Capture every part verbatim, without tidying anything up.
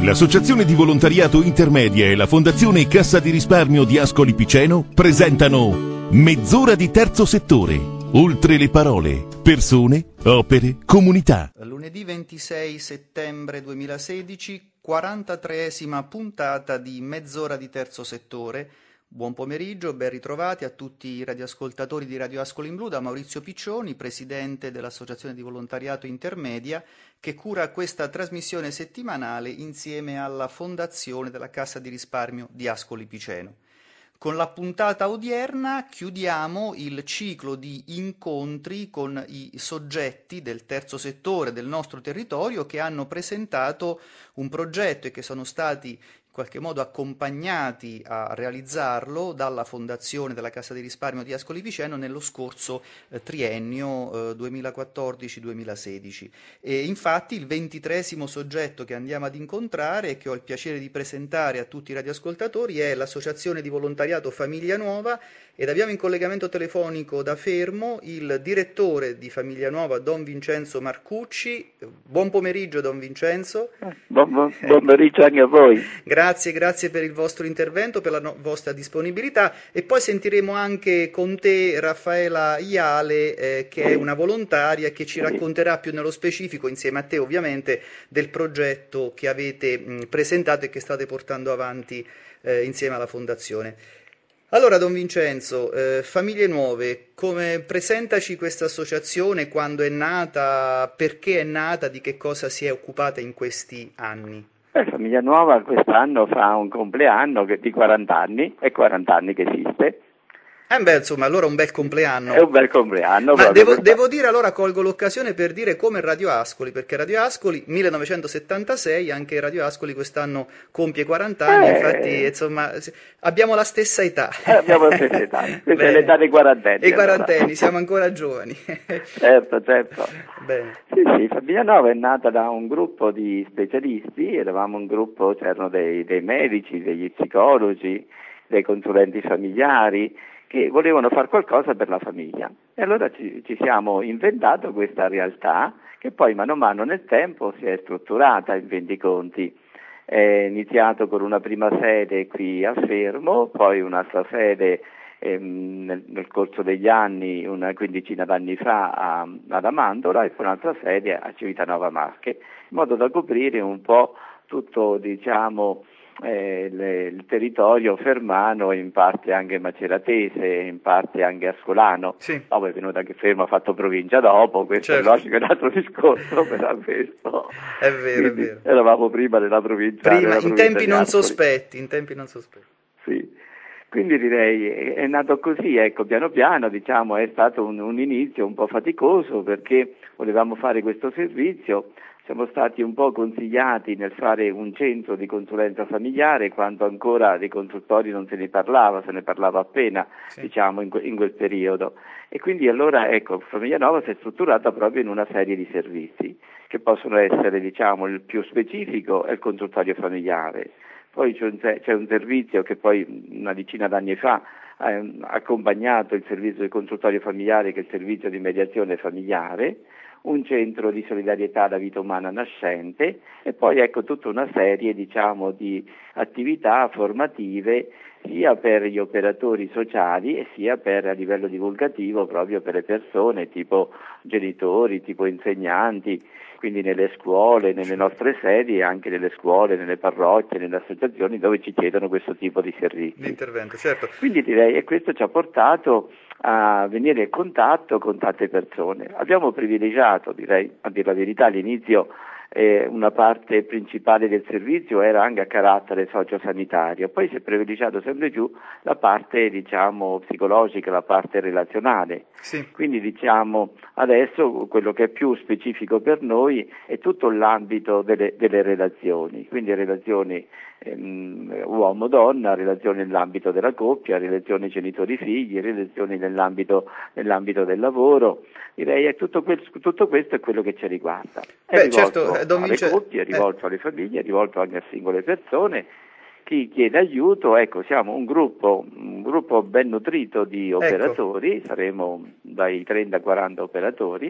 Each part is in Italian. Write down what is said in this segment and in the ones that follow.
L'Associazione di Volontariato Intermedia e la Fondazione Cassa di Risparmio di Ascoli Piceno presentano Mezz'ora di terzo settore. Oltre le parole, persone, opere, comunità. Lunedì ventisei settembre duemilasedici, quarantatreesima puntata di Mezz'ora di terzo settore. Buon pomeriggio, ben ritrovati a tutti i radioascoltatori di Radio Ascoli in Blu da Maurizio Piccioni, presidente dell'Associazione di Volontariato Intermedia, che cura questa trasmissione settimanale insieme alla Fondazione della Cassa di Risparmio di Ascoli Piceno. Con la puntata odierna chiudiamo il ciclo di incontri con i soggetti del terzo settore del nostro territorio che hanno presentato un progetto e che sono stati in qualche modo accompagnati a realizzarlo dalla Fondazione della Cassa di Risparmio di Ascoli Piceno nello scorso eh, triennio eh, duemilaquattordici duemilasedici. E infatti il ventitreesimo soggetto che andiamo ad incontrare e che ho il piacere di presentare a tutti i radioascoltatori è l'Associazione di Volontariato Famiglia Nuova, ed abbiamo in collegamento telefonico da Fermo il direttore di Famiglia Nuova, Don Vincenzo Marcucci. Buon pomeriggio, Don Vincenzo. Buon, buon, buon pomeriggio anche a voi. Grazie, grazie per il vostro intervento, per la no- vostra disponibilità, e poi sentiremo anche con te Raffaela Iale, eh, che è una volontaria che ci racconterà più nello specifico, insieme a te ovviamente, del progetto che avete mh, presentato e che state portando avanti eh, insieme alla Fondazione. Allora, Don Vincenzo, eh, Famiglie Nuove, come presentaci questa associazione, quando è nata, perché è nata, di che cosa si è occupata in questi anni? Beh, Famiglia Nuova quest'anno fa un compleanno che di quaranta anni, è quaranta anni che esiste. Eh beh, insomma, allora un bel compleanno. È un bel compleanno. Ma devo, devo dire, allora colgo l'occasione per dire come Radio Ascoli, perché Radio Ascoli millenovecentosettantasei, anche Radio Ascoli quest'anno compie quaranta anni, eh, infatti insomma abbiamo la stessa età. Eh, abbiamo la stessa età, questa è l'età dei quarantenni. E i quarantenni, allora. Siamo ancora giovani. Certo, certo. Bene. Sì, sì, Famiglia Nuova è nata da un gruppo di specialisti, eravamo un gruppo, c'erano dei, dei medici, degli psicologi, dei consulenti familiari, che volevano fare qualcosa per la famiglia. E allora ci, ci siamo inventato questa realtà che poi mano a mano nel tempo si è strutturata in fin dei conti. È iniziato con una prima sede qui a Fermo, poi un'altra sede ehm, nel, nel corso degli anni, una quindicina d'anni fa a, ad Amandola, e poi un'altra sede a Civitanova Marche, in modo da coprire un po' tutto, diciamo, Eh, le, il territorio fermano, in parte anche maceratese, in parte anche ascolano. Sì. Dopo è venuto anche Fermo, ha fatto provincia dopo, questo Certo. è logico, è un altro discorso, però questo. È vero, Quindi, è vero. Eravamo prima della provincia. Prima, della in provincia tempi di non Ascoli. sospetti, in tempi non sospetti. Sì. Quindi direi è, è nato così, ecco, piano piano, diciamo, è stato un, un inizio un po' faticoso perché volevamo fare questo servizio. Siamo stati un po' consigliati nel fare un centro di consulenza familiare quando ancora dei consultori non se ne parlava, se ne parlava appena, sì. diciamo, in, que- in quel periodo. E quindi allora, ecco, Famiglia Nuova si è strutturata proprio in una serie di servizi che possono essere, diciamo, il più specifico è il consultorio familiare. Poi c'è un, c'è un servizio che poi una decina d'anni fa ha accompagnato il servizio di consultorio familiare, che è il servizio di mediazione familiare, un centro di solidarietà alla vita umana nascente, e poi ecco tutta una serie, diciamo, di attività formative sia per gli operatori sociali e sia per a livello divulgativo proprio per le persone tipo genitori, tipo insegnanti, quindi nelle scuole, nelle nostre sedi e anche nelle scuole, nelle parrocchie, nelle associazioni dove ci chiedono questo tipo di servizi. L'intervento, certo. Quindi direi che questo ci ha portato a venire in contatto con tante persone. Abbiamo privilegiato, direi, a dire la verità, all'inizio eh, una parte principale del servizio era anche a carattere sociosanitario, poi si è privilegiato sempre più la parte, diciamo, psicologica, la parte relazionale. Sì. Quindi diciamo adesso quello che è più specifico per noi è tutto l'ambito delle, delle relazioni, quindi relazioni ehm, uomo-donna, relazioni nell'ambito della coppia, relazioni genitori-figli, relazioni nell'ambito, nell'ambito del lavoro. Direi che tutto, que- tutto questo è quello che ci riguarda. È Beh, rivolto certo, eh, Don alle Vince- coppie, è rivolto eh. alle famiglie, è rivolto anche a singole persone. Chi chiede aiuto, ecco, siamo un gruppo, un gruppo ben nutrito di operatori, ecco. Saremo dai trenta quaranta operatori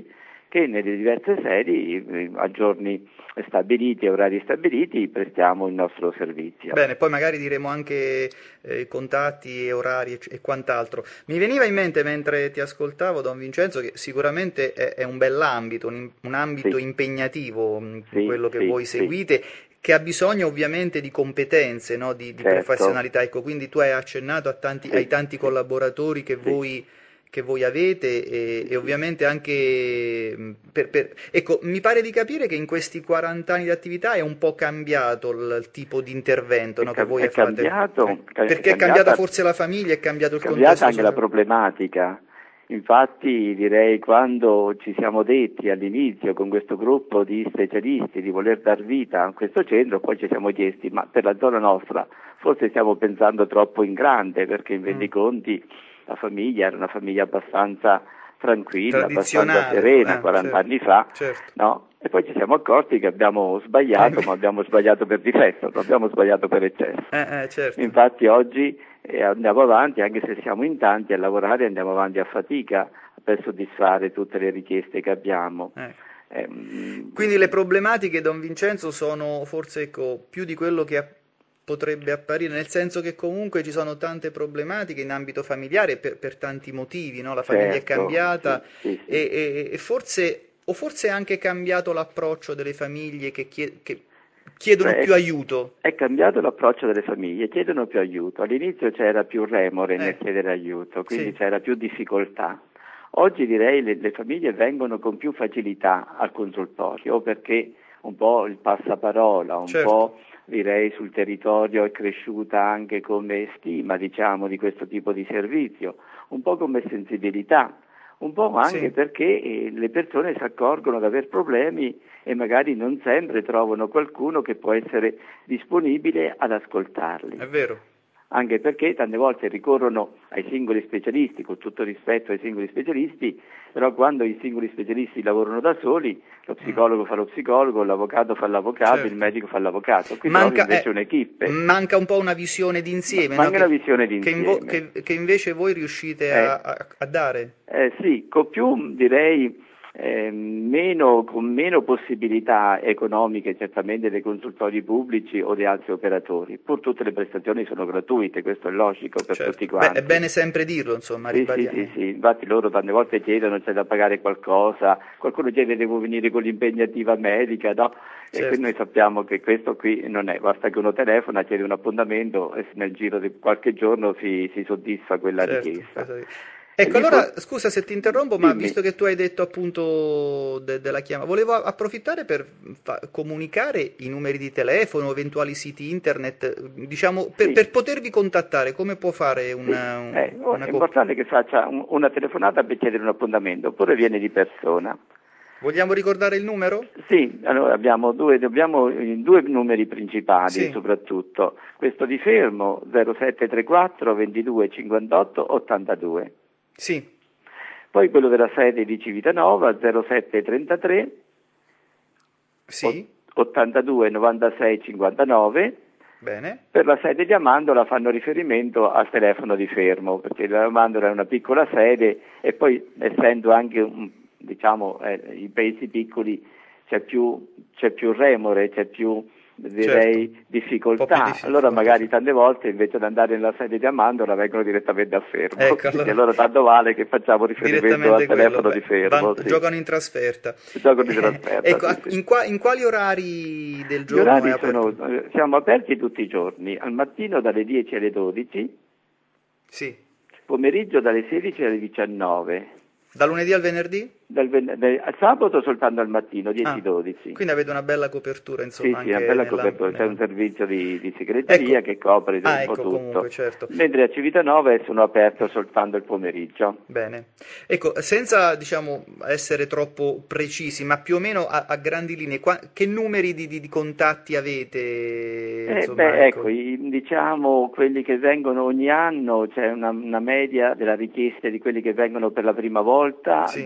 che nelle diverse sedi a giorni stabiliti e orari stabiliti prestiamo il nostro servizio. Bene, poi magari diremo anche eh, contatti e orari e, e quant'altro. Mi veniva in mente mentre ti ascoltavo, Don Vincenzo, che sicuramente è, è un bell'ambito, un, un ambito Sì. impegnativo, mh, Sì, quello che sì, voi sì. seguite, che ha bisogno ovviamente di competenze, no? di, di Certo. professionalità. Ecco, quindi tu hai accennato a tanti, Sì, ai tanti sì. collaboratori che Sì. voi che voi avete e, Sì, e ovviamente anche mh, per, per... Ecco, mi pare di capire che in questi quaranta anni di attività è un po' cambiato il, il tipo di intervento, È, no, che cam- voi è fate. cambiato, Eh, è perché è cambiata cambiata, forse la famiglia, è cambiato è il cambiata contesto anche la sociale. problematica. Infatti direi quando ci siamo detti all'inizio con questo gruppo di specialisti di voler dar vita a questo centro, poi ci siamo chiesti ma per la zona nostra forse stiamo pensando troppo in grande, perché in fin dei Mm. conti la famiglia era una famiglia abbastanza tranquilla, abbastanza Tradizionale, serena eh, quaranta certo, anni fa, certo. no? E poi ci siamo accorti che abbiamo sbagliato, Eh, ma abbiamo sbagliato per difetto, non abbiamo sbagliato per eccesso. eh, eh, certo. Infatti oggi eh, andiamo avanti, anche se siamo in tanti a lavorare, andiamo avanti a fatica per soddisfare tutte le richieste che abbiamo. Ecco. Eh, mm, Quindi le problematiche, Don Vincenzo, sono forse ecco, più di quello che a- potrebbe apparire, nel senso che comunque ci sono tante problematiche in ambito familiare per, per tanti motivi, no? La famiglia è certo, cambiata sì, sì, sì. e, e- e forse, o forse è anche cambiato l'approccio delle famiglie che, chie- che chiedono Cioè, più aiuto. è cambiato l'approccio delle famiglie, chiedono più aiuto. All'inizio c'era più remore nel Eh, chiedere aiuto, quindi sì. c'era più difficoltà. Oggi direi le, le famiglie vengono con più facilità al consultorio perché un po' il passaparola, un Certo. po' direi sul territorio è cresciuta anche come stima, diciamo, di questo tipo di servizio, un po' come sensibilità, un po' anche Sì, perché eh, le persone si accorgono di aver problemi e magari non sempre trovano qualcuno che può essere disponibile ad ascoltarli. è vero. Anche perché tante volte ricorrono ai singoli specialisti, con tutto rispetto ai singoli specialisti, però quando i singoli specialisti lavorano da soli, lo psicologo fa lo psicologo, l'avvocato fa l'avvocato, Certo. il medico fa l'avvocato. Qui trovi Manca, invece eh, un'equipe, manca un po' una visione d'insieme, no? manca una Che, visione che, invo- d'insieme. che- che invece voi riuscite Eh, a, a- a dare. eh, sì, con più direi eh, meno, con meno possibilità economiche certamente dei consultori pubblici o di altri operatori, pur tutte le prestazioni sono gratuite, questo è logico per Certo. tutti Beh, quanti. è bene sempre dirlo, insomma, Sì, sì, ribadiamo. sì, sì, infatti loro tante volte chiedono c'è da pagare qualcosa, qualcuno chiede devo venire con l'impegnativa medica, no? E Certo. quindi noi sappiamo che questo qui non è, basta che uno telefona, chiede un appuntamento e nel giro di qualche giorno si, si soddisfa quella Certo, richiesta. questo- E Ecco, lì allora for- scusa se ti interrompo, ma Dimmi. visto che tu hai detto appunto de- della chiamata, volevo a- approfittare per fa- comunicare i numeri di telefono, eventuali siti internet, diciamo, per, Sì, per potervi contattare, come può fare sì. una, un- Eh, oh, una è coppia? importante che faccia un- una telefonata per chiedere un appuntamento, oppure viene di persona. Vogliamo ricordare il numero? Sì, allora abbiamo due, abbiamo eh, due numeri principali Sì, soprattutto, questo di fermo zero sette tre quattro ventidue cinquantotto ottantadue, sì, poi quello della sede di Civitanova zero sette trentatré sì, ottantadue novantasei cinquantanove. bene, Per la sede di Amandola fanno riferimento al telefono di Fermo, perché Amandola è una piccola sede e poi essendo anche un, diciamo eh, i paesi piccoli c'è più, c'è più remore, c'è più direi certo, un po' più difficoltà, difficile, allora molto magari sì. tante volte invece di andare nella sede di Amandola vengono direttamente a Fermo, Ecco, quindi allora allora tanto vale che facciamo riferimento al direttamente quello, telefono beh, di Fermo, van- sì. giocano in trasferta. Gioco di trasferta, Ecco, sì, a- sì. in, qua- in quali orari del Gli giorno è orari sono, aperto? eh, siamo aperti tutti i giorni, al mattino dalle dieci alle dodici, Sì, pomeriggio dalle sedici alle diciannove, da lunedì al venerdì? dal ven- dal- al sabato soltanto al mattino, Ah, dieci dodici. quindi avete una bella copertura, Sì, insomma, sì, una anche bella nella... copertura, c'è nella- un servizio di, di segreteria Ecco, che copre ah, un po' ecco, comunque, tutto, certo. mentre a Civitanova sono aperto soltanto il pomeriggio. Bene. Ecco, senza, diciamo, essere troppo precisi, ma più o meno a, a grandi linee, qua- che numeri di, di- di contatti avete, Eh, insomma, beh, ecco, ecco. i- diciamo quelli che vengono ogni anno, c'è una, una media della richiesta di quelli che vengono per la prima volta Sì, dai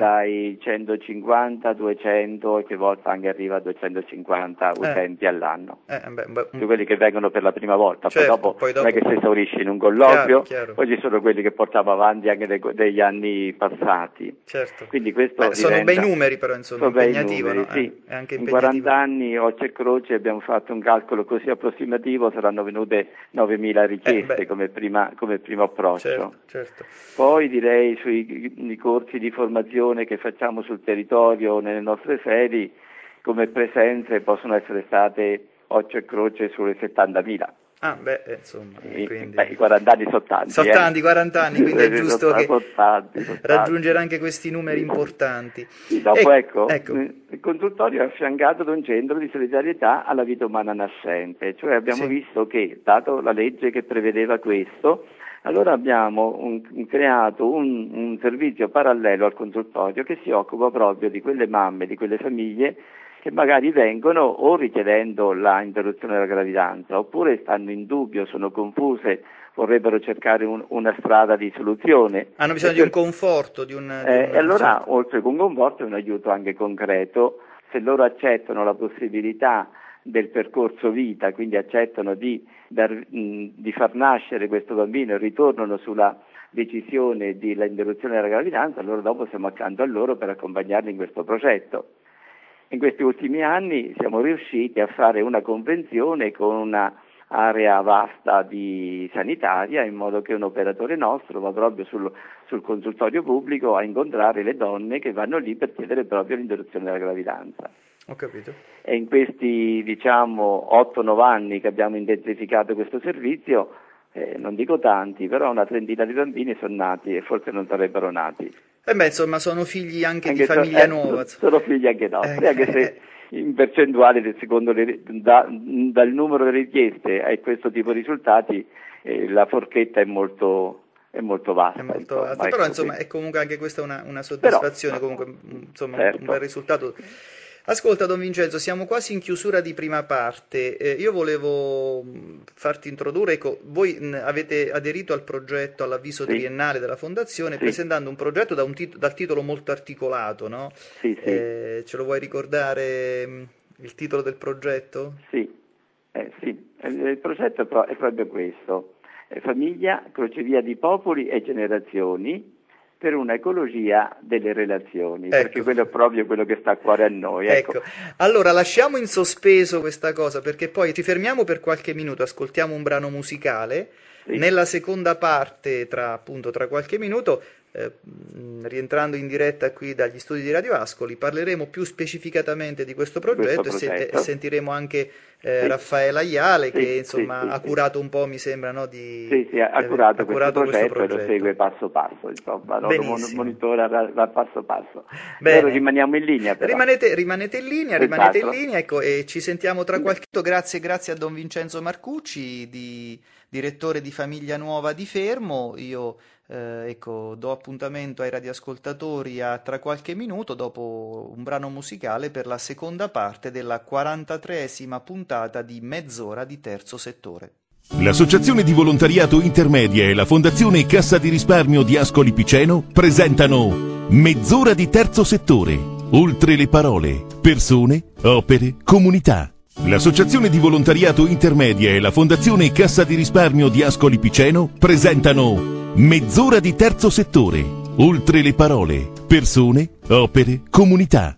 sui centocinquanta, duecento e che volta anche arriva a duecentocinquanta Eh. utenti all'anno. Eh, beh, beh, Di quelli che vengono per la prima volta, certo, poi dopo, poi dopo non è che si esaurisce in un colloquio, chiaro, chiaro. poi ci sono quelli che portiamo avanti anche dei- degli anni passati. Certo. Quindi questo Beh, sono diventa- bei numeri però, insomma, sono bei impegnativo, numeri, no? sì. Eh, è anche In impegnativo. quaranta anni, occhio e croce, abbiamo fatto un calcolo così approssimativo, saranno venute novemila richieste Eh, beh. come, prima, come primo approccio. Certo, certo. Poi direi sui i corsi di formazione che facciamo sul territorio nelle nostre sedi, come presenze possono essere state occhio e croce sulle settantamila. Ah, beh, eh, insomma, I, quindi... beh, i quaranta anni sono tanti. Sono eh. tanti, quaranta anni, quindi è giusto Sono che tanti, sono tanti, sono raggiungere tanti. anche questi numeri importanti. Sì, dopo, E- ecco, ecco. il consultorio è affiancato da un centro di solidarietà alla vita umana nascente, cioè abbiamo Sì. visto che, dato la legge che prevedeva questo, allora abbiamo un- creato un, un servizio parallelo al consultorio che si occupa proprio di quelle mamme, di quelle famiglie che magari vengono o richiedendo la interruzione della gravidanza, oppure stanno in dubbio, sono confuse, vorrebbero cercare un- una strada di soluzione. Hanno bisogno E di un per- conforto, di un... di eh, un- e allora, certo. oltre che un conforto, è un aiuto anche concreto, se loro accettano la possibilità del percorso vita, quindi accettano di, dar- mh, di far nascere questo bambino e ritornano sulla decisione dell'interruzione della gravidanza, allora dopo siamo accanto a loro per accompagnarli in questo progetto. In questi ultimi anni siamo riusciti a fare una convenzione con una area vasta di sanitaria, in modo che un operatore nostro va proprio sul, sul consultorio pubblico a incontrare le donne che vanno lì per chiedere proprio l'interruzione della gravidanza. Ho capito. E in questi diciamo otto nove anni che abbiamo intensificato questo servizio, eh, non dico tanti, però una trentina di bambini sono nati e forse non sarebbero nati. E beh, insomma, sono figli anche, Anche di so- famiglia eh, nuova. sono figli anche nostri, Eh, anche se eh. in percentuale, secondo le, da- dal numero delle richieste a questo tipo di risultati, eh, la forchetta è molto, è molto vasta. È molto insomma, vasta, ecco, però insomma quindi. è comunque anche questa una, una soddisfazione, Però, comunque insomma un- certo. un bel risultato. Ascolta Don Vincenzo, siamo quasi in chiusura di prima parte. Eh, io volevo mh, farti introdurre, ecco, voi mh, avete aderito al progetto, all'avviso Sì. triennale della Fondazione, Sì. presentando un progetto da un tit- dal titolo molto articolato, no? Sì, sì. Eh, ce lo vuoi ricordare mh, il titolo del progetto? Sì, eh, sì. Eh, il progetto è, pro- è proprio questo, eh, famiglia, crocevia di popoli e generazioni per una ecologia delle relazioni, Ecco. perché quello è proprio quello che sta a cuore a noi. Ecco. Ecco, allora lasciamo in sospeso questa cosa perché poi ti fermiamo per qualche minuto, ascoltiamo un brano musicale. Sì. Nella seconda parte, tra appunto tra qualche minuto, eh, mh, rientrando in diretta qui dagli studi di Radio Ascoli, parleremo più specificatamente di questo progetto, Questo e, se- progetto. e sentiremo anche eh, Sì. Raffaella Iale Sì, che sì, insomma sì, ha sì. curato un po', mi sembra, no, di, Sì, sì, ha eh, curato, ha questo, curato progetto, questo e lo segue passo passo, insomma, no? Lo mon- Benissimo. monitora da, da passo passo. Bene. Allora rimaniamo in linea però. Rimanete, rimanete in linea, Esatto. rimanete in linea, ecco, e ci sentiamo tra qualche minuto. Grazie, grazie a Don Vincenzo Marcucci, di, direttore di Famiglia Nuova di Fermo. Io eh, ecco, do appuntamento ai radioascoltatori a tra qualche minuto, dopo un brano musicale, per la seconda parte della quarantatreesima puntata di Mezz'ora di Terzo Settore. L'Associazione di Volontariato Intermedia e la Fondazione Cassa di Risparmio di Ascoli Piceno presentano Mezz'ora di Terzo Settore. Oltre le parole, persone, opere, comunità. L'Associazione di Volontariato Intermedia e la Fondazione Cassa di Risparmio di Ascoli Piceno presentano Mezz'ora di Terzo Settore. Oltre le parole, persone, opere, comunità.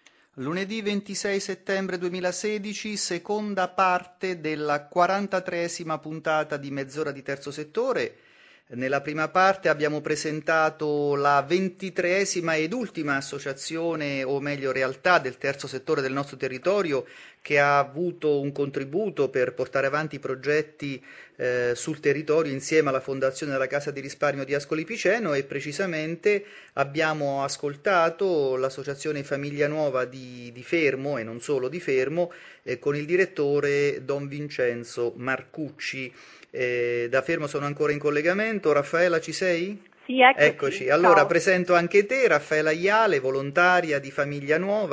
Lunedì ventisei settembre duemilasedici, seconda parte della quarantatreesima puntata di Mezz'ora di Terzo Settore. Nella prima parte abbiamo presentato la ventitreesima ed ultima associazione, o meglio realtà, del terzo settore del nostro territorio, che ha avuto un contributo per portare avanti i progetti eh, sul territorio insieme alla Fondazione della Cassa di Risparmio di Ascoli Piceno, e precisamente abbiamo ascoltato l'associazione Famiglia Nuova di, di Fermo, e non solo di Fermo, eh, con il direttore Don Vincenzo Marcucci. Eh, da Fermo sono ancora in collegamento. Raffaella, ci sei? Sì, eccoci. Eccoci. Allora Ciao. presento anche te, Raffaella Iale, volontaria di Famiglia Nuova,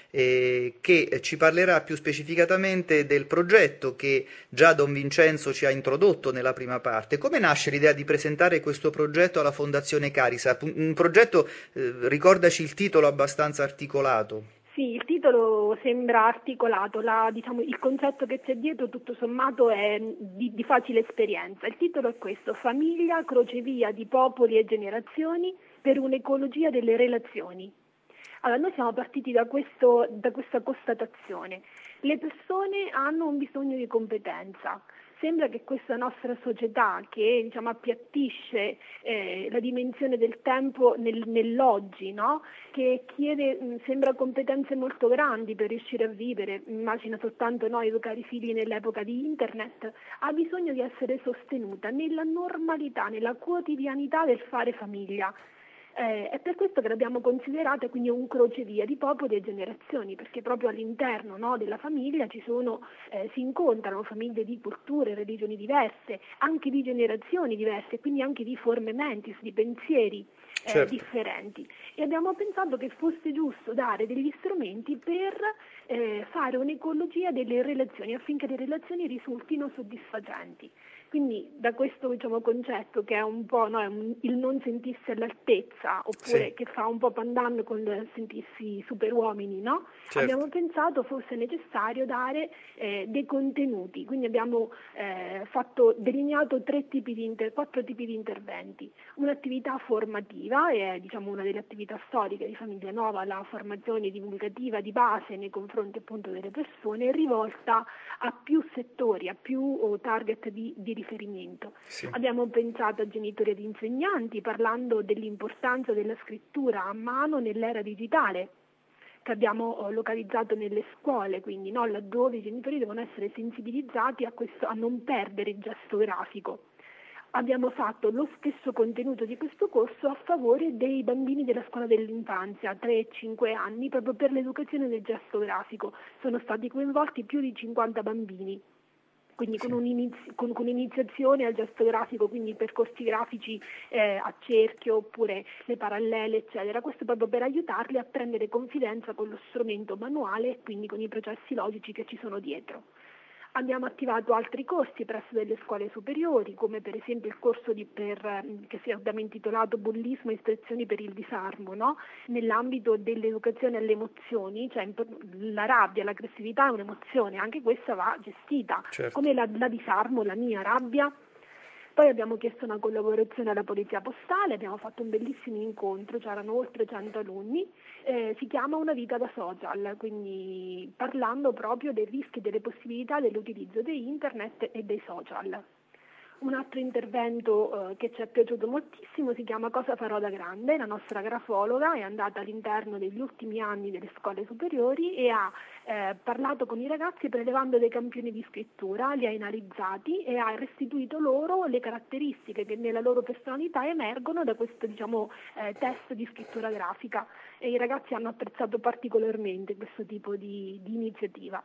eh, che ci parlerà più specificatamente del progetto che già Don Vincenzo ci ha introdotto nella prima parte. Come nasce l'idea di presentare questo progetto alla Fondazione Carisap? Un progetto, eh, ricordaci il titolo, abbastanza articolato. Sì, il titolo sembra articolato, la, diciamo, il concetto che c'è dietro tutto sommato è di, di facile esperienza. Il titolo è questo: Famiglia, crocevia di popoli e generazioni per un'ecologia delle relazioni. Allora, noi siamo partiti da, questo, da questa constatazione. Le persone hanno un bisogno di competenza. Sembra che questa nostra società, che diciamo, appiattisce eh, la dimensione del tempo nel, nell'oggi, no? Che chiede, mh, sembra competenze molto grandi per riuscire a vivere, immagina soltanto noi educare i figli nell'epoca di internet, ha bisogno di essere sostenuta nella normalità, nella quotidianità del fare famiglia. Eh, è per questo che l'abbiamo considerata quindi un crocevia di popoli e generazioni, perché proprio all'interno, no, della famiglia ci sono, eh, si incontrano famiglie di culture, religioni diverse, anche di generazioni diverse, quindi anche di forme mentis, di pensieri eh, certo. differenti. E abbiamo pensato che fosse giusto dare degli strumenti per eh, fare un'ecologia delle relazioni, affinché le relazioni risultino soddisfacenti. Quindi da questo diciamo, concetto che è un po' no, è un, il non sentirsi all'altezza, oppure sì. che fa un po' pandan con il sentirsi superuomini, no? Certo. Abbiamo pensato fosse necessario dare eh, dei contenuti, quindi abbiamo eh, fatto, delineato tre tipi di inter, quattro tipi di interventi. Un'attività formativa, è diciamo, una delle attività storiche di Famiglia Nova, la formazione divulgativa di base nei confronti appunto delle persone, rivolta a più settori, a più oh, target di, di riferimento. Sì. Abbiamo pensato a genitori ed insegnanti, parlando dell'importanza della scrittura a mano nell'era digitale, che abbiamo localizzato nelle scuole, quindi no, laddove i genitori devono essere sensibilizzati a, questo, a non perdere il gesto grafico. Abbiamo fatto lo stesso contenuto di questo corso a favore dei bambini della scuola dell'infanzia, tre cinque anni, proprio per l'educazione del gesto grafico. Sono stati coinvolti più di cinquanta bambini. Quindi con, un'inizi- con, con un'iniziazione al gesto grafico, quindi percorsi grafici eh, a cerchio oppure le parallele, eccetera. Questo proprio per aiutarli a prendere confidenza con lo strumento manuale e quindi con i processi logici che ci sono dietro. Abbiamo attivato altri corsi presso delle scuole superiori, come per esempio il corso di, per, che si abbiamo intitolato Bullismo e istruzioni per il disarmo, no? Nell'ambito dell'educazione alle emozioni, cioè la rabbia, l'aggressività è un'emozione, anche questa va gestita, certo. come la, la disarmo, la mia rabbia. Poi abbiamo chiesto una collaborazione alla Polizia Postale, abbiamo fatto un bellissimo incontro, c'erano oltre cento alunni, eh, si chiama Una vita da social, quindi parlando proprio dei rischi e delle possibilità dell'utilizzo di internet e dei social. Un altro intervento eh, che ci è piaciuto moltissimo si chiama Cosa farò da grande. La nostra grafologa è andata all'interno degli ultimi anni delle scuole superiori e ha eh, parlato con i ragazzi prelevando dei campioni di scrittura, li ha analizzati e ha restituito loro le caratteristiche che nella loro personalità emergono da questo diciamo, eh, test di scrittura grafica, e i ragazzi hanno apprezzato particolarmente questo tipo di, di iniziativa.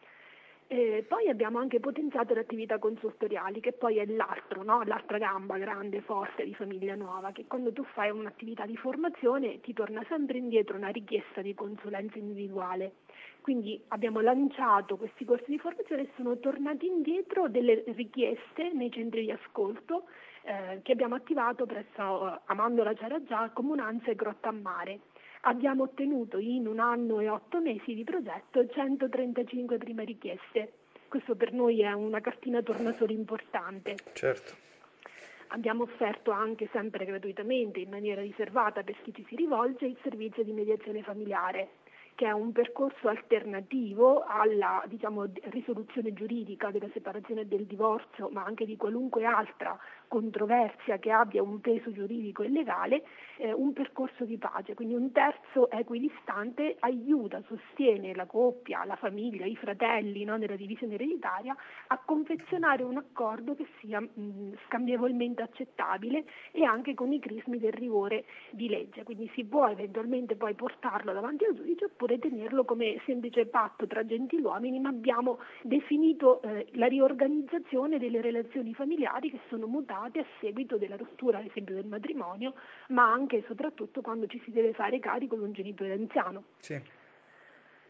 Eh, poi abbiamo anche potenziato le attività consultoriali, che poi è l'altro, no? l'altra gamba grande, forte di Famiglia Nuova, che quando tu fai un'attività di formazione ti torna sempre indietro una richiesta di consulenza individuale. Quindi abbiamo lanciato questi corsi di formazione e sono tornati indietro delle richieste nei centri di ascolto eh, che abbiamo attivato presso eh, Amandola c'era già, Comunanza e Grotta a Mare. Abbiamo ottenuto in un anno e otto mesi di progetto centotrentacinque prime richieste. Questo per noi è una cartina tornasole importante. Certo. Abbiamo offerto anche sempre gratuitamente, in maniera riservata per chi ci si rivolge, il servizio di mediazione familiare, che è un percorso alternativo alla diciamo, risoluzione giuridica della separazione e del divorzio, ma anche di qualunque altra controversia che abbia un peso giuridico e legale, eh, un percorso di pace, quindi un terzo equidistante aiuta, sostiene la coppia, la famiglia, i fratelli no, nella divisione ereditaria a confezionare un accordo che sia mh, scambievolmente accettabile e anche con i crismi del rigore di legge, quindi si può eventualmente poi portarlo davanti al giudice oppure tenerlo come semplice patto tra gentiluomini, ma abbiamo definito eh, la riorganizzazione delle relazioni familiari che sono mutate a seguito della rottura, ad esempio, del matrimonio, ma anche e soprattutto quando ci si deve fare carico di un genitore anziano. Sì.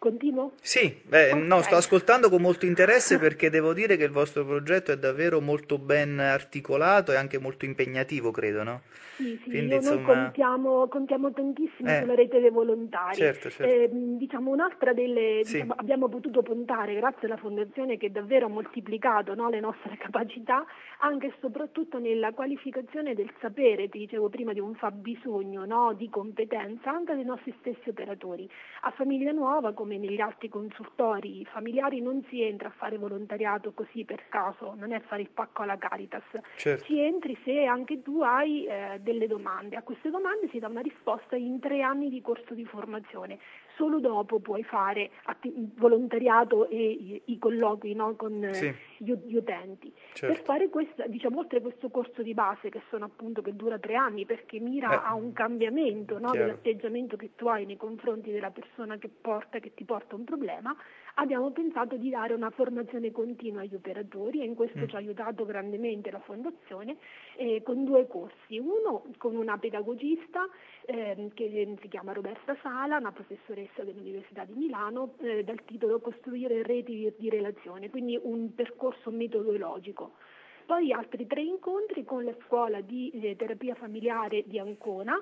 Continuo? Sì, beh, Okay. no, sto ascoltando con molto interesse perché devo dire che il vostro progetto è davvero molto ben articolato e anche molto impegnativo, credo, no? Sì, sì, Quindi, io, noi insomma, contiamo, contiamo tantissimo eh, sulla rete dei volontari. certo, certo. Eh, diciamo, un'altra delle, Sì, diciamo, abbiamo potuto puntare, grazie alla Fondazione che davvero ha moltiplicato, no, le nostre capacità, anche e soprattutto nella qualificazione del sapere, ti dicevo prima, di un fabbisogno, no, di competenza anche dei nostri stessi operatori. A Famiglia Nuova, come negli altri consultori familiari, non si entra a fare volontariato così per caso, non è fare il pacco alla Caritas. certo. Ci entri se anche tu hai eh, delle domande. A queste domande si dà una risposta in tre anni di corso di formazione. Solo dopo puoi fare atti- volontariato e i, i colloqui, no, con eh, Sì, gli, gli utenti. certo. Per fare questo, diciamo, oltre questo corso di base, che sono appunto che dura tre anni, perché mira Eh, a un cambiamento, no, chiaro. dell'atteggiamento che tu hai nei confronti della persona che porta, che ti porta un problema, abbiamo pensato di dare una formazione continua agli operatori e in questo Mm. ci ha aiutato grandemente la Fondazione eh, con due corsi, uno con una pedagogista ehm, che si chiama Roberta Sala, una professoressa dell'Università di Milano, eh, dal titolo Costruire reti di, di relazione, quindi un percorso metodologico. Poi altri tre incontri con la scuola di eh, terapia familiare di Ancona.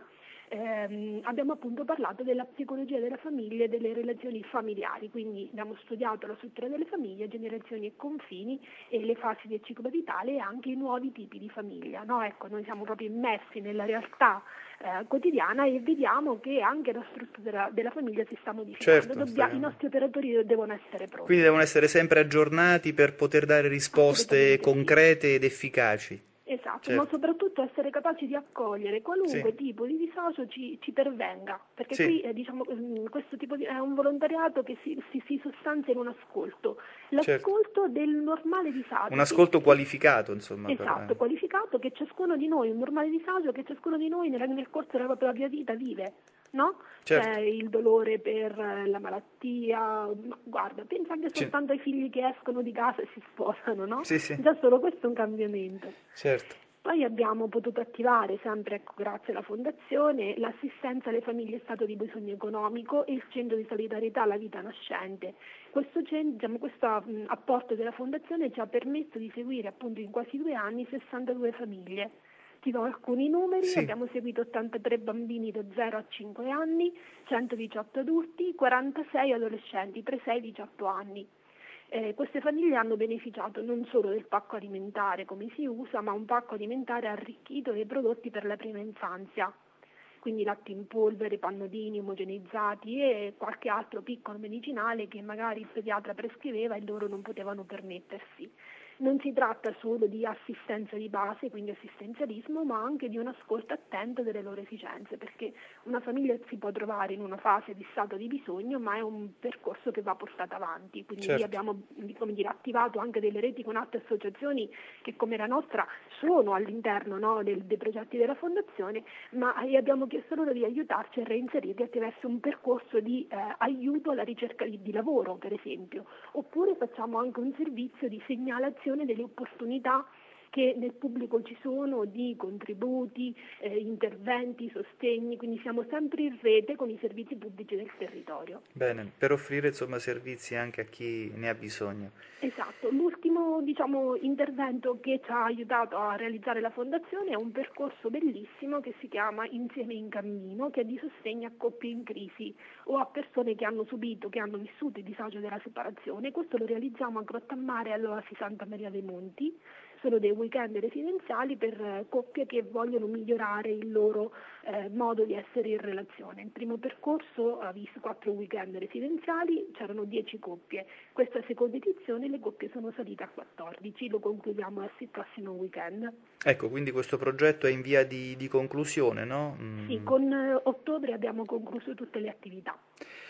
Ehm, abbiamo appunto parlato della psicologia della famiglia e delle relazioni familiari, quindi abbiamo studiato la struttura delle famiglie, generazioni e confini e le fasi del ciclo vitale e anche i nuovi tipi di famiglia. No? Ecco, noi siamo proprio immersi nella realtà eh, quotidiana e vediamo che anche la struttura della famiglia si sta modificando. Certo, Dobbia- stai- I nostri operatori devono essere pronti. Quindi devono essere sempre aggiornati per poter dare risposte Assolutamente sì. concrete ed efficaci. Esatto, Certo. ma soprattutto essere capaci di accogliere qualunque Sì. tipo di disagio ci, ci pervenga, perché Sì. qui eh, diciamo, mm, questo tipo di, è un volontariato che si, si, si sostanzia in un ascolto, l'ascolto del normale disagio. Un ascolto che- qualificato, insomma. Esatto, per- qualificato, che ciascuno di noi, un normale disagio che ciascuno di noi nella- nel corso della propria vita vive, no? Certo. C'è il dolore per eh, la malattia, ma guarda, pensa anche Sì. soltanto ai figli che escono di casa e si sposano, no? Sì, sì. Già solo questo è un cambiamento. Certo. Poi abbiamo potuto attivare, sempre ecco, grazie alla Fondazione, l'assistenza alle famiglie in stato di bisogno economico e il centro di solidarietà alla vita nascente. Questo, cen- diciamo, questo mh, apporto della Fondazione ci ha permesso di seguire appunto in quasi due anni sessantadue famiglie. Ti do alcuni numeri: Sì. abbiamo seguito ottantatré bambini da zero a cinque anni, centodiciotto adulti, quarantasei adolescenti tra i sei e i diciotto anni. Eh, queste famiglie hanno beneficiato non solo del pacco alimentare come si usa, ma un pacco alimentare arricchito dei prodotti per la prima infanzia, quindi latte in polvere, pannolini omogeneizzati e qualche altro piccolo medicinale che magari il pediatra prescriveva e loro non potevano permettersi. Non si tratta solo di assistenza di base, quindi assistenzialismo, ma anche di un ascolto attento delle loro esigenze, perché una famiglia si può trovare in una fase di stato di bisogno, ma è un percorso che va portato avanti. Quindi Certo. lì abbiamo come dire, attivato anche delle reti con altre associazioni che come la nostra sono all'interno, no, del, dei progetti della Fondazione, ma e abbiamo chiesto loro di aiutarci a reinserirli attraverso un percorso di eh, aiuto alla ricerca di, di lavoro, per esempio. Oppure facciamo anche un servizio di segnalazione delle opportunità che nel pubblico ci sono di contributi, eh, interventi, sostegni, quindi siamo sempre in rete con i servizi pubblici del territorio. Bene, per offrire insomma servizi anche a chi ne ha bisogno. Esatto, l'ultimo diciamo, intervento che ci ha aiutato a realizzare la Fondazione è un percorso bellissimo che si chiama Insieme in Cammino, che è di sostegno a coppie in crisi o a persone che hanno subito, che hanno vissuto il disagio della separazione. Questo lo realizziamo a Grottammare e all'Oasi Santa Maria dei Monti. Sono dei weekend residenziali per eh, coppie che vogliono migliorare il loro eh, modo di essere in relazione. Il primo percorso ha visto quattro weekend residenziali, c'erano dieci coppie. Questa seconda edizione le coppie sono salite a quattordici, lo concludiamo il prossimo weekend. Ecco, quindi questo progetto è in via di, di conclusione, no? Mm. Sì, con eh, ottobre abbiamo concluso tutte le attività.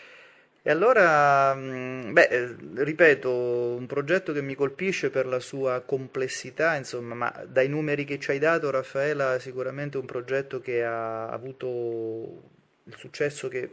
E allora, mh, beh, eh, ripeto, un progetto che mi colpisce per la sua complessità, insomma, ma dai numeri che ci hai dato, Raffaela, sicuramente un progetto che ha avuto il successo che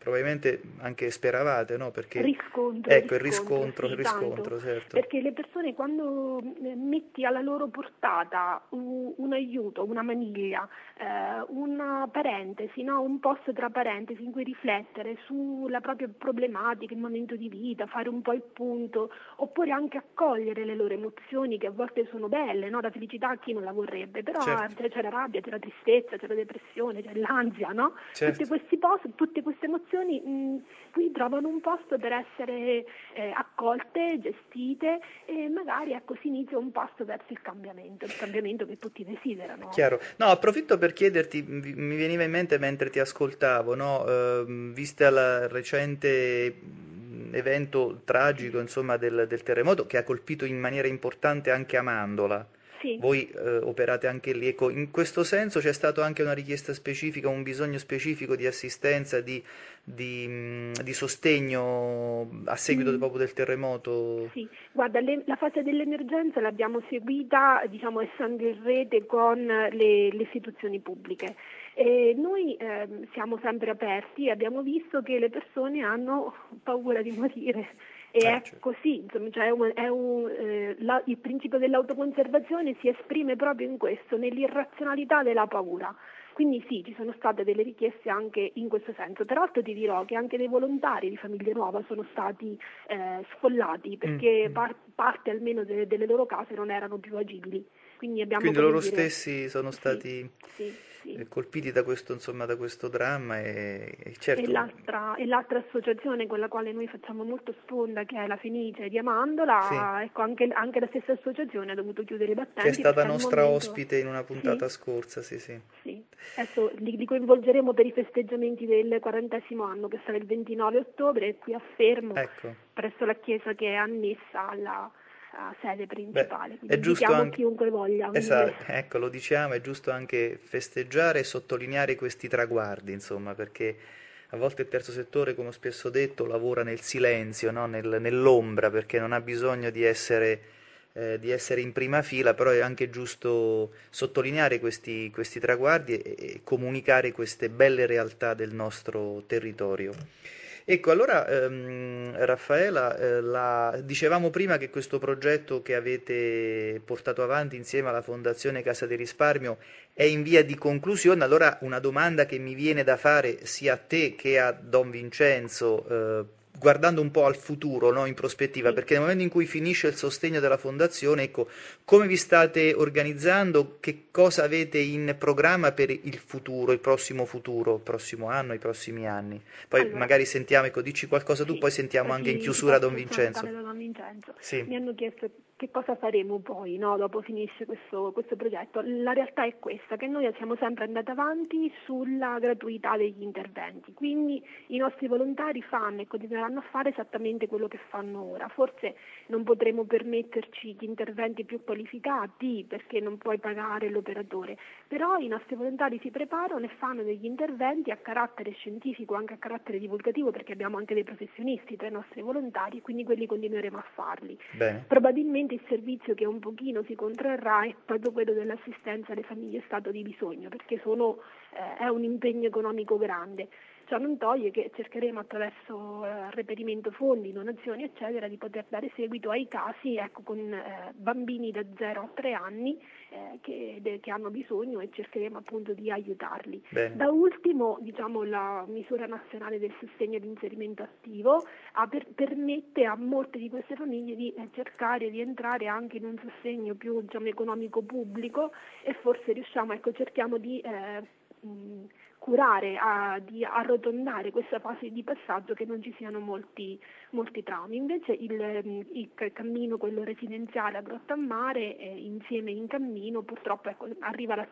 probabilmente anche speravate, no? Perché riscontro, ecco il riscontro, riscontro, sì, il riscontro, tanto, certo. perché le persone quando metti alla loro portata un, un aiuto, una maniglia, eh, una parentesi, no? Un post tra parentesi in cui riflettere sulla propria problematica, il momento di vita, fare un po' il punto, oppure anche accogliere le loro emozioni che a volte sono belle, no? La felicità chi non la vorrebbe, però Certo. c'è, c'è la rabbia, c'è la tristezza, c'è la depressione, c'è l'ansia, no? Certo. Tutti questi post, tutte queste emozioni mh, qui trovano un posto per essere eh, accolte, gestite e magari ecco si inizia un passo verso il cambiamento, il cambiamento che tutti desiderano. Chiaro. No, approfitto per chiederti, mi mi veniva in mente mentre ti ascoltavo, no? Ehm, vista la recente mh, evento tragico, insomma, del, del terremoto che ha colpito in maniera importante anche Amandola. Sì. Voi eh, operate anche lì, ecco, in questo senso c'è stata anche una richiesta specifica, un bisogno specifico di assistenza, di, di, mh, di sostegno a seguito Mm. proprio del terremoto? Sì, guarda, le- la fase dell'emergenza l'abbiamo seguita, diciamo, essendo in rete con le, le istituzioni pubbliche. E noi ehm, siamo sempre aperti e abbiamo visto che le persone hanno paura di morire. E Eh, è certo. così, insomma, cioè è un- è un, eh, la- il principio dell'autoconservazione si esprime proprio in questo, nell'irrazionalità della paura. Quindi sì, ci sono state delle richieste anche in questo senso. Peraltro ti dirò che anche dei volontari di Famiglia Nuova sono stati eh, sfollati perché Mm, mm. par- parte almeno de- delle loro case non erano più agibili. Quindi abbiamo, Quindi come loro dire, stessi sono sì, stati sì, sì. eh, colpiti da questo, insomma, da questo dramma e, e certo, E l'altra, e l'altra associazione con la quale noi facciamo molto sponda, che è la Fenice di Amandola, sì, ecco, anche, anche la stessa associazione ha dovuto chiudere i che è battenti stata perché al nostra momento... ospite in una puntata Sì, scorsa, sì, sì. sì. Adesso li, li coinvolgeremo per i festeggiamenti del quarantesimo anno, che sarà il ventinove ottobre, qui a Fermo, Ecco, presso la chiesa che è annessa alla, a sede beh, principale. Quindi è giusto invitiamo anche, chiunque voglia venire. esatto, ecco, lo diciamo, è giusto anche festeggiare e sottolineare questi traguardi, insomma, perché a volte il terzo settore, come ho spesso detto, lavora nel silenzio, no? Nel- nell'ombra, perché non ha bisogno di essere, eh, di essere in prima fila, però è anche giusto sottolineare questi, questi traguardi e, e comunicare queste belle realtà del nostro territorio. Ecco, allora ehm, Raffaela, eh, la- dicevamo prima che questo progetto che avete portato avanti insieme alla Fondazione Cassa di Risparmio è in via di conclusione. Allora una domanda che mi viene da fare sia a te che a Don Vincenzo, eh, guardando un po' al futuro, no, in prospettiva, Sì. perché nel momento in cui finisce il sostegno della Fondazione, ecco, come vi state organizzando? Che cosa avete in programma per il futuro, il prossimo futuro, il prossimo anno, i prossimi anni? Poi Allora, magari sentiamo, ecco, dici qualcosa tu, sì, poi sentiamo poi anche in ti, ti chiusura Don faccio Vincenzo. salutare da Don Vincenzo. Sì, Mi hanno chiesto che cosa faremo poi, no, dopo finisce questo, questo progetto. La realtà è questa, che noi siamo sempre andati avanti sulla gratuità degli interventi, quindi i nostri volontari fanno e continueranno a fare esattamente quello che fanno ora. Forse non potremo permetterci gli interventi più qualificati perché non puoi pagare l'operatore, però i nostri volontari si preparano e fanno degli interventi a carattere scientifico, anche a carattere divulgativo, perché abbiamo anche dei professionisti tra i nostri volontari e quindi quelli continueremo a farli. bene. Probabilmente il servizio che un pochino si contrarrà è proprio quello dell'assistenza alle famiglie in stato di bisogno, perché sono, eh, è un impegno economico grande. Ciò non toglie che cercheremo attraverso eh, reperimento fondi, donazioni eccetera di poter dare seguito ai casi, ecco, con eh, bambini da zero a tre anni eh, che, de, che hanno bisogno e cercheremo appunto di aiutarli. Bene. Da ultimo, diciamo, la misura nazionale del sostegno all'inserimento attivo a per, permette a molte di queste famiglie di eh, cercare di entrare anche in un sostegno più, diciamo, economico pubblico e forse riusciamo, ecco, cerchiamo di eh, mh, curare, a, di arrotondare questa fase di passaggio, che non ci siano molti, molti traumi. Invece il, il cammino, quello residenziale a Grottammare, eh, insieme in cammino, purtroppo ecco, arriva la,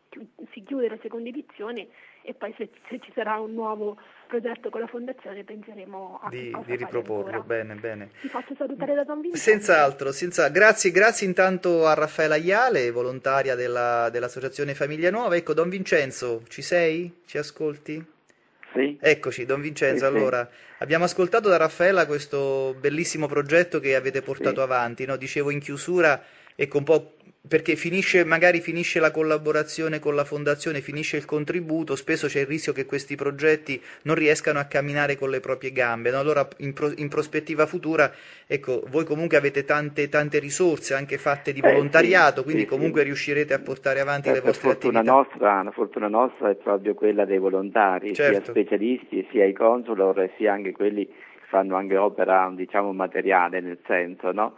si chiude la seconda edizione e poi se, se ci sarà un nuovo progetto con la fondazione penseremo a Di, che cosa di riproporlo, fare ancora. bene, bene. Ti faccio salutare da Don Vincenzo. Senz'altro, senza... grazie, grazie intanto a Raffaela Iale, volontaria della, dell'Associazione Famiglia Nuova. Ecco, Don Vincenzo, ci sei? Ci ascolti? Sì, Eccoci, Don Vincenzo, sì, sì. allora, abbiamo ascoltato da Raffaela questo bellissimo progetto che avete portato Sì. avanti, no? Dicevo in chiusura, ecco, un po' perché finisce, magari finisce la collaborazione con la fondazione, finisce il contributo, spesso c'è il rischio che questi progetti non riescano a camminare con le proprie gambe, no? Allora in, pro, in prospettiva futura, ecco, voi comunque avete tante, tante risorse anche fatte di volontariato, eh, sì, quindi sì, comunque sì. riuscirete a portare avanti certo, le vostre fortuna attività. Nostra, una fortuna nostra è proprio quella dei volontari, certo. sia specialisti, sia i consulor, sia anche quelli che fanno anche opera, diciamo, materiale, nel senso, no?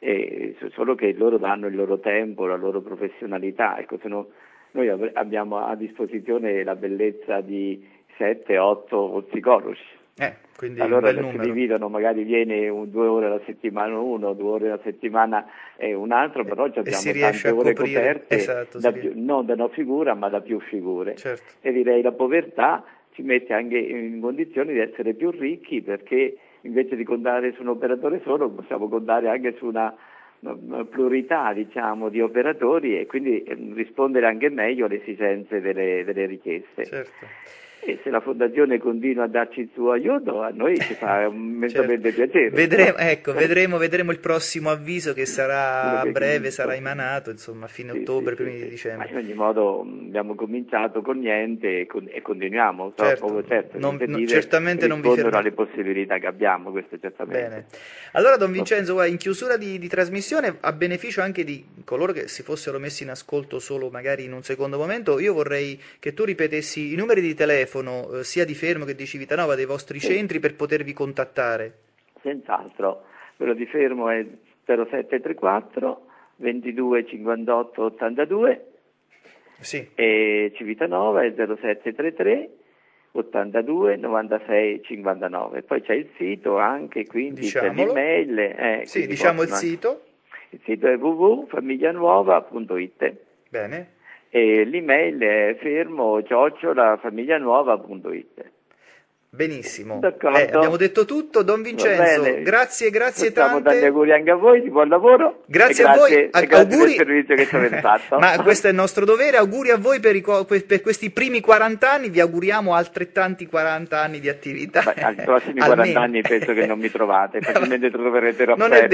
E solo che loro danno il loro tempo, la loro professionalità. Ecco, se no, noi abbiamo a disposizione la bellezza di sette otto psicologi. Eh, quindi allora si dividono, magari viene un, due ore alla settimana uno, due ore alla settimana e un altro, però e, abbiamo e tante ore coprire, coperte, esatto, da più, non da una figura ma da più figure. Certo. E direi la povertà ci mette anche in condizioni di essere più ricchi, perché invece di contare su un operatore solo possiamo contare anche su una, una pluralità, diciamo, di operatori, e quindi rispondere anche meglio alle esigenze delle, delle richieste. Certo. E se la fondazione continua a darci il suo aiuto, a noi ci fa immensamente certo. piacere. Vedremo, ecco, vedremo, vedremo il prossimo avviso che sarà a breve, sarà emanato, insomma, a fine sì, ottobre, sì, primi sì, di dicembre. Ma in ogni modo abbiamo cominciato con niente e, con, e continuiamo. Certo, so, certo non, non, certamente non vi fermeremo alle possibilità che abbiamo, questo certamente. Bene. Allora, Don Vincenzo, in chiusura di, di trasmissione, a beneficio anche di coloro che si fossero messi in ascolto solo magari in un secondo momento, io vorrei che tu ripetessi i numeri di telefono sia di Fermo che di Civitanova dei vostri sì. centri per potervi contattare. Senz'altro, quello di Fermo è zero sette tre quattro ventidue cinquantotto ottantadue sì. e Civitanova è zero sette tre tre ottantadue novantasei cinquantanove. Poi c'è il sito anche, quindi c'è l'email. Eh, sì, diciamo il sito. Il sito è w w w punto famiglianuova punto i t. Bene. E l'email è fermo chiocciola famiglianuova punto i t. Benissimo, eh, abbiamo detto tutto. Don Vincenzo, grazie, grazie Facciamo tante. Tanti auguri anche a voi, di buon lavoro. Grazie, e a voi, grazie, a, e grazie auguri. per il servizio che ci avete fatto. Ma questo è il nostro dovere, auguri a voi per, i, per questi primi quaranta anni, vi auguriamo altrettanti quaranta anni di attività. Beh, ai prossimi quaranta anni penso che non mi trovate, facilmente troverete non è de-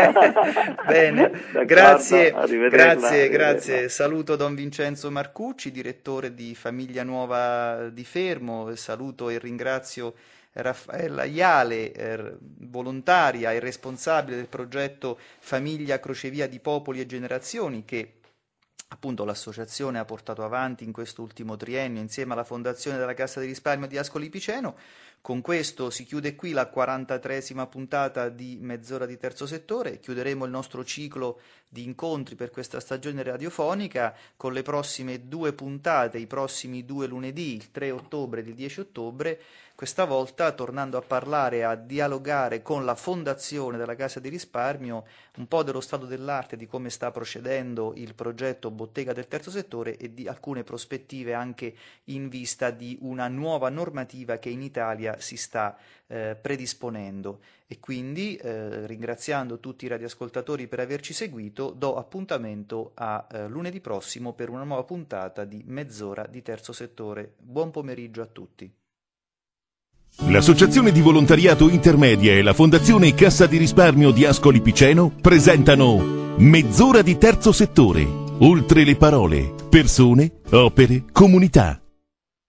Bene, grazie, grazie, grazie. Saluto Don Vincenzo Marcucci, direttore di Famiglia Nuova di Fermo, saluto e ringrazio Raffaella Iale, eh, volontaria e responsabile del progetto Famiglia Crocevia di Popoli e Generazioni, che appunto l'associazione ha portato avanti in questo ultimo triennio insieme alla fondazione della Cassa di Risparmio di Ascoli Piceno. Con questo si chiude qui la quarantatreesima puntata di Mezz'ora di Terzo Settore. Chiuderemo il nostro ciclo di incontri per questa stagione radiofonica con le prossime due puntate, i prossimi due lunedì, il tre ottobre e il dieci ottobre, questa volta tornando a parlare, a dialogare con la fondazione della Cassa di Risparmio un po' dello stato dell'arte, di come sta procedendo il progetto Bottega del Terzo Settore e di alcune prospettive anche in vista di una nuova normativa che in Italia si sta eh, predisponendo. E quindi, eh, ringraziando tutti i radioascoltatori per averci seguito, do appuntamento a eh, lunedì prossimo per una nuova puntata di Mezz'ora di Terzo Settore. Buon pomeriggio a tutti. L'Associazione di Volontariato Intermedia e la Fondazione Cassa di Risparmio di Ascoli Piceno presentano Mezz'ora di Terzo Settore. Oltre le parole, persone, opere, comunità.